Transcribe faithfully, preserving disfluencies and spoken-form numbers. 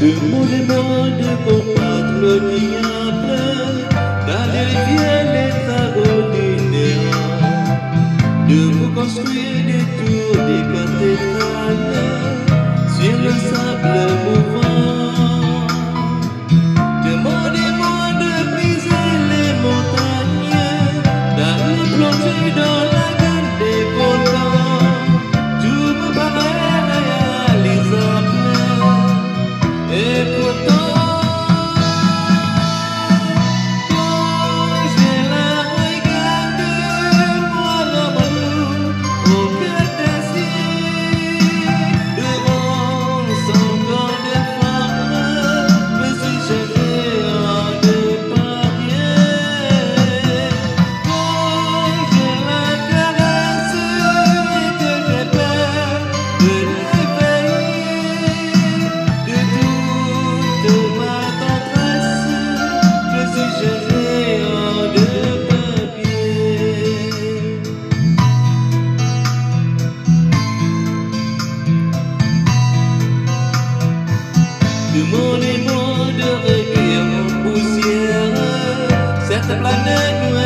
Demandez-moi de combattre le diable dans les rivières, les travaux du néant, de vous construire des tours, des cathédrales sur le sable mouvant. Demandez-moi de briser les montagnes, d'aller plonger dans la gueule des volcans. Tout me paraît réalisable. Et pourtant, quand je la regarde, moi l'amour au cœur d'acier, devant son corps de femme, me suis jeté en deux pariers. Quand je la caresse et que j'ai peur de l'éveiller, de toute ma tendresse, je suis jeté en deux papiers. Demandez-moi de réduire en poussière cette planète noire.